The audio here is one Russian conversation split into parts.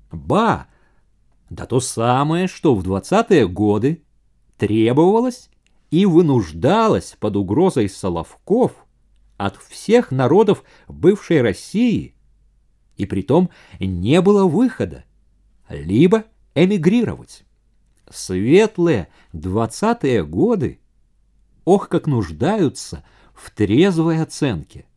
Ба, да то самое, что в 20-е годы требовалось и вынуждалось под угрозой Соловков от всех народов бывшей России, и притом не было выхода, либо эмигрировать. Светлые 20-е годы, ох, как нуждаются в трезвой оценке.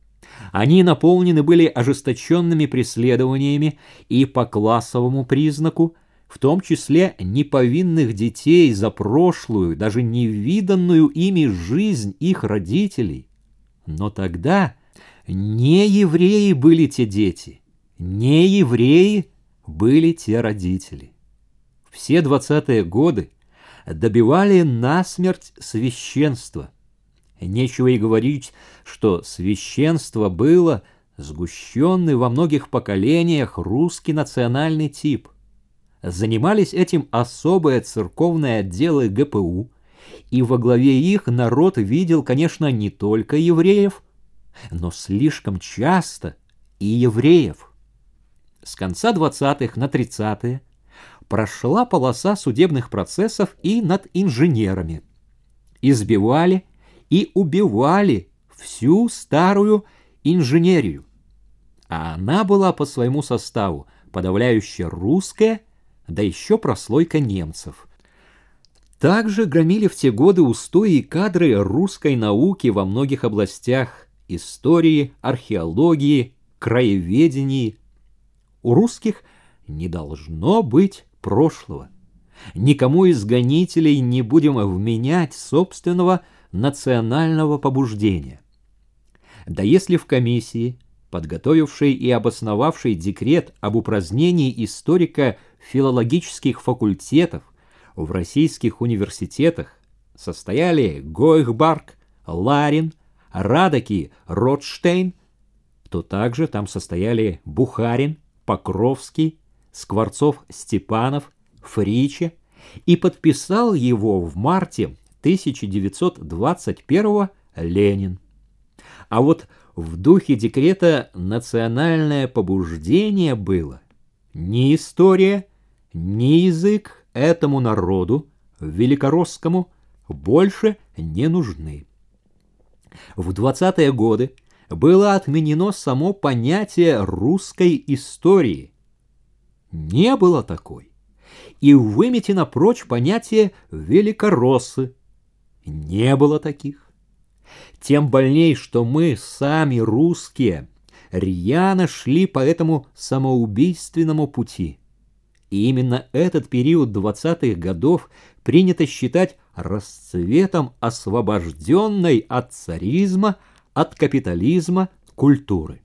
Они наполнены были ожесточенными преследованиями и по классовому признаку, в том числе неповинных детей за прошлую, даже невиданную ими жизнь их родителей. Но тогда не евреи были те дети, не евреи были те родители. Все 20-е годы добивали насмерть священства. Нечего и говорить, что священство было сгущенный во многих поколениях русский национальный тип. Занимались этим особые церковные отделы ГПУ, и во главе их народ видел, конечно, не только евреев, но слишком часто и евреев. С конца 20-х на 30-е прошла полоса судебных процессов и над инженерами. Избивали и убивали всю старую инженерию. А она была по своему составу подавляюще русская, да еще прослойка немцев. Также громили в те годы устои и кадры русской науки во многих областях – истории, археологии, краеведении. У русских не должно быть прошлого. Никому из гонителей не будем вменять собственного национального побуждения. Да если в комиссии, подготовившей и обосновавшей декрет об упразднении историко-филологических факультетов в российских университетах, состояли Гойхбарг, Ларин, Радоки, Ротштейн, то также там состояли Бухарин, Покровский, Скворцов-Степанов, Фриче, и подписал его в марте 1921 Ленин. А вот в духе декрета национальное побуждение было: ни история, ни язык этому народу, великоросскому, больше не нужны. В 20-е годы было отменено само понятие русской истории. Не было такой. И выметено прочь понятие великороссы. Не было таких. Тем больней, что мы, сами русские, рьяно шли по этому самоубийственному пути. И именно этот период 20-х годов принято считать расцветом освобожденной от царизма, от капитализма культуры.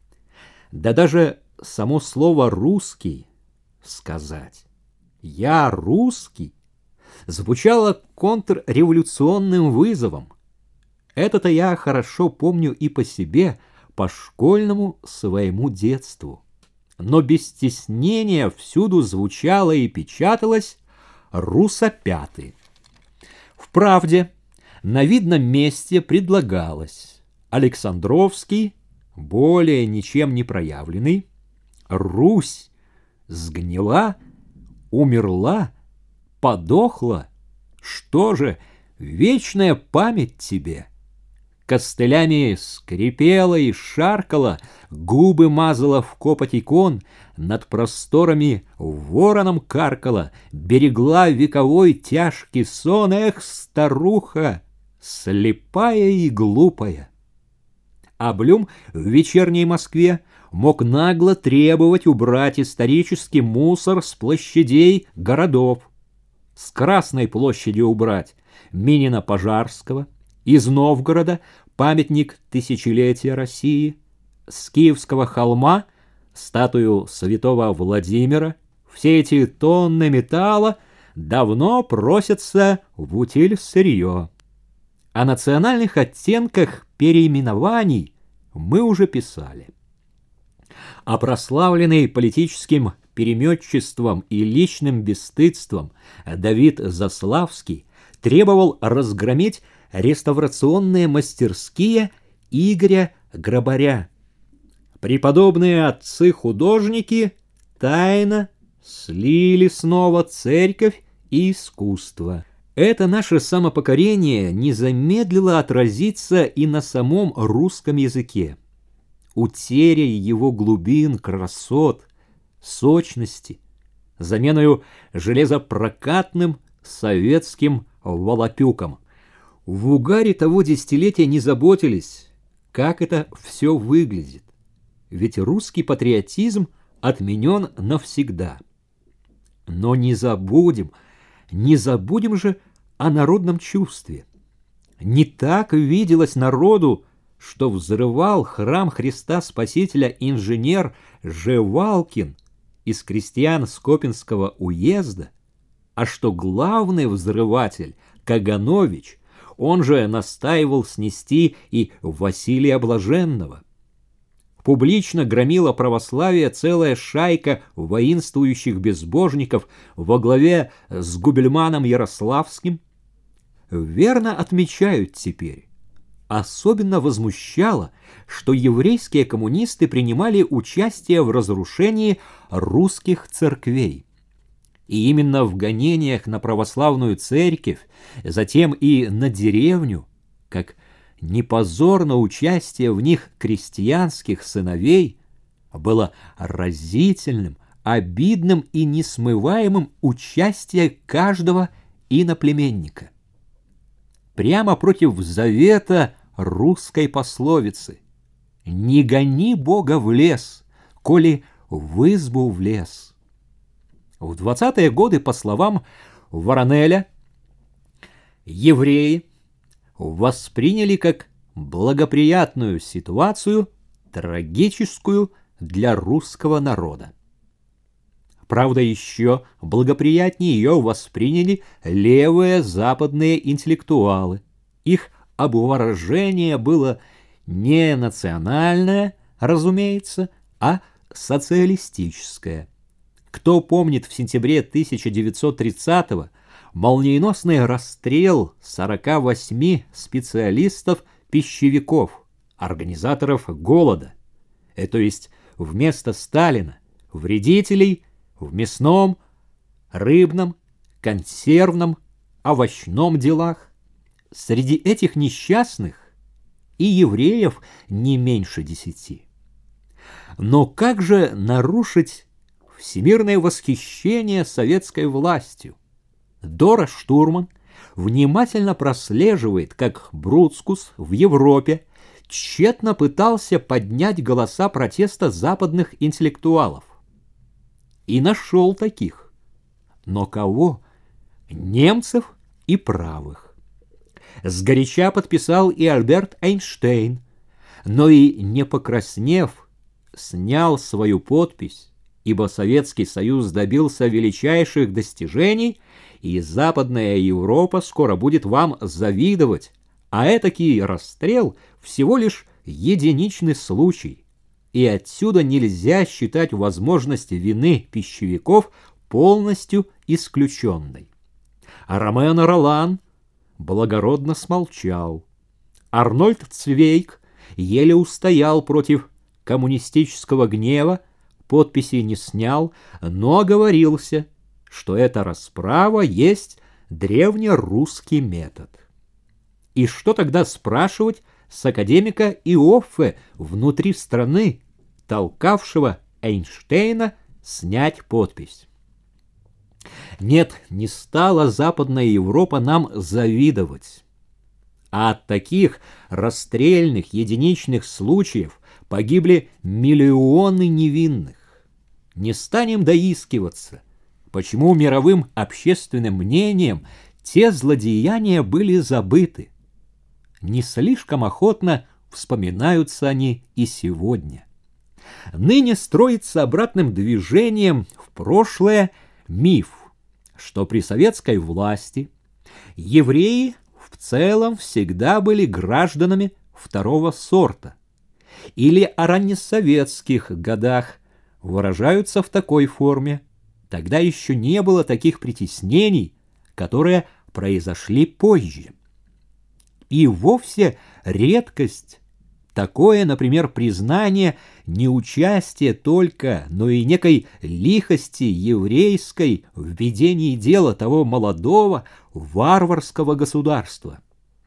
Да даже само слово «русский» сказать «я русский» звучало контрреволюционным вызовом. Это-то я хорошо помню и по себе, по школьному своему детству. Но без стеснения всюду звучало и печаталось «русопяты». В «Правде» на видном месте предлагалось: Александровский, более ничем не проявленный, Русь сгнила, умерла, подохла, что же, вечная память тебе. Костылями скрипела и шаркала, губы мазала в копоть икон, над просторами вороном каркала, берегла вековой тяжкий сон. Эх, старуха, слепая и глупая! А Блюм в «Вечерней Москве» мог нагло требовать убрать исторический мусор с площадей городов. С Красной площади убрать Минина-Пожарского, из Новгорода памятник тысячелетия России, с Киевского холма статую святого Владимира. Все эти тонны металла давно просятся в утиль сырье. О национальных оттенках переименований мы уже писали. А прославленный политическим переметчеством и личным бесстыдством Давид Заславский требовал разгромить реставрационные мастерские Игоря Грабаря. Преподобные отцы-художники тайно слили снова церковь и искусство. Это наше самопокорение не замедлило отразиться и на самом русском языке. Утерей его глубин, красот, сочности, заменою железопрокатным советским волопюком. В угаре того десятилетия не заботились, как это все выглядит. Ведь русский патриотизм отменен навсегда. Но не забудем же о народном чувстве. Не так виделось народу, что взрывал храм Христа Спасителя инженер Жевалкин из крестьян Скопинского уезда, а что главный взрыватель Каганович, он же настаивал снести и Василия Блаженного. Публично громила православие целая шайка воинствующих безбожников во главе с Губельманом Ярославским. Верно отмечают теперь. Особенно возмущало, что еврейские коммунисты принимали участие в разрушении русских церквей. И именно в гонениях на православную церковь, затем и на деревню, как непозорно участие в них крестьянских сыновей, было разительным, обидным и несмываемым участие каждого иноплеменника. Прямо против завета русской пословицы: «Не гони Бога в лес, коли в избу влез». В 20-е годы, по словам Воронеля, евреи восприняли как благоприятную ситуацию, трагическую для русского народа. Правда, еще благоприятнее ее восприняли левые западные интеллектуалы. Их обворожение было не национальное, разумеется, а социалистическое. Кто помнит в сентябре 1930-го молниеносный расстрел 48 специалистов-пищевиков, организаторов голода, то есть вместо Сталина вредителей в мясном, рыбном, консервном, овощном делах. Среди этих несчастных и евреев не меньше 10. Но как же нарушить всемирное восхищение советской властью? Дора Штурман внимательно прослеживает, как Бруцкус в Европе тщетно пытался поднять голоса протеста западных интеллектуалов. И нашел таких. Но кого? Немцев и правых. Сгоряча подписал и Альберт Эйнштейн, но и не покраснев, снял свою подпись, ибо Советский Союз добился величайших достижений, и Западная Европа скоро будет вам завидовать, а этакий расстрел всего лишь единичный случай. И отсюда нельзя считать возможность вины пищевиков полностью исключенной. А Ромен Ролан благородно смолчал. Арнольд Цвейг еле устоял против коммунистического гнева, подписи не снял, но оговорился, что эта расправа есть древнерусский метод. И что тогда спрашивать с академика Иоффе внутри страны, толкавшего Эйнштейна снять подпись? Нет, не стала Западная Европа нам завидовать. А от таких расстрельных единичных случаев погибли миллионы невинных. Не станем доискиваться, почему мировым общественным мнением те злодеяния были забыты. Не слишком охотно вспоминаются они и сегодня. Ныне строится обратным движением в прошлое миф, что при советской власти евреи в целом всегда были гражданами второго сорта, или о раннесоветских годах выражаются в такой форме: тогда еще не было таких притеснений, которые произошли позже. И вовсе редкость Такое, например, признание не участия только, но и некой лихости еврейской в ведении дела того молодого варварского государства.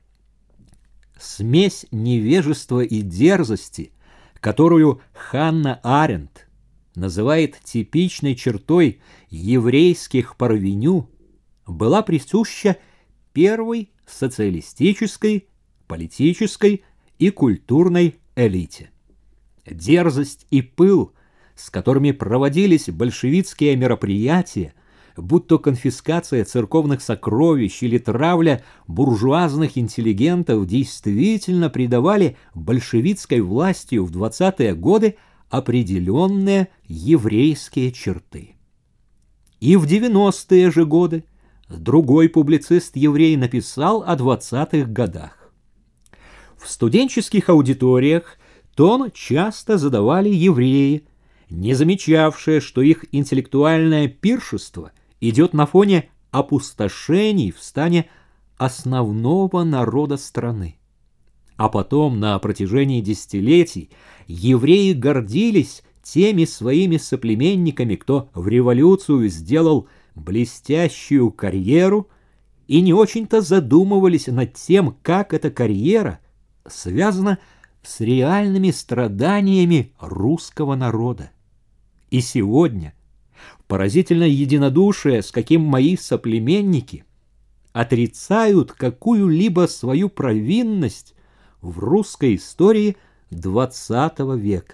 Смесь невежества и дерзости, которую Ханна Аренд называет типичной чертой еврейских парвеню, была присуща первой социалистической, политической и культурной элите. Дерзость и пыл, с которыми проводились большевистские мероприятия, будь то конфискация церковных сокровищ или травля буржуазных интеллигентов, действительно придавали большевистской власти в 20-е годы определенные еврейские черты. И в 90-е же годы другой публицист-еврей написал о 20-х годах. В студенческих аудиториях тон часто задавали евреи, не замечавшие, что их интеллектуальное пиршество идет на фоне опустошений в стане основного народа страны. А потом, на протяжении десятилетий, евреи гордились теми своими соплеменниками, кто в революцию сделал блестящую карьеру, и не очень-то задумывались над тем, как эта карьера связана с реальными страданиями русского народа. И сегодня поразительное единодушие, с каким мои соплеменники отрицают какую-либо свою провинность в русской истории XX века.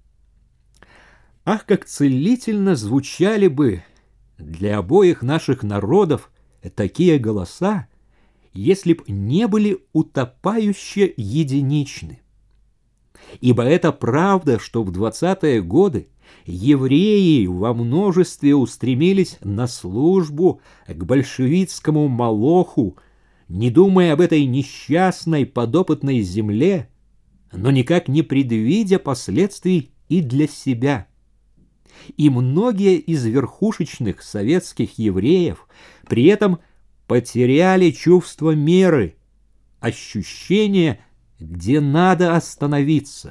Ах, как целительно звучали бы для обоих наших народов такие голоса, если б не были утопающе единичны. Ибо это правда, что в 20-е годы евреи во множестве устремились на службу к большевистскому молоху, не думая об этой несчастной подопытной земле, но никак не предвидя последствий и для себя. И многие из верхушечных советских евреев при этом потеряли чувство меры, ощущение, где надо остановиться.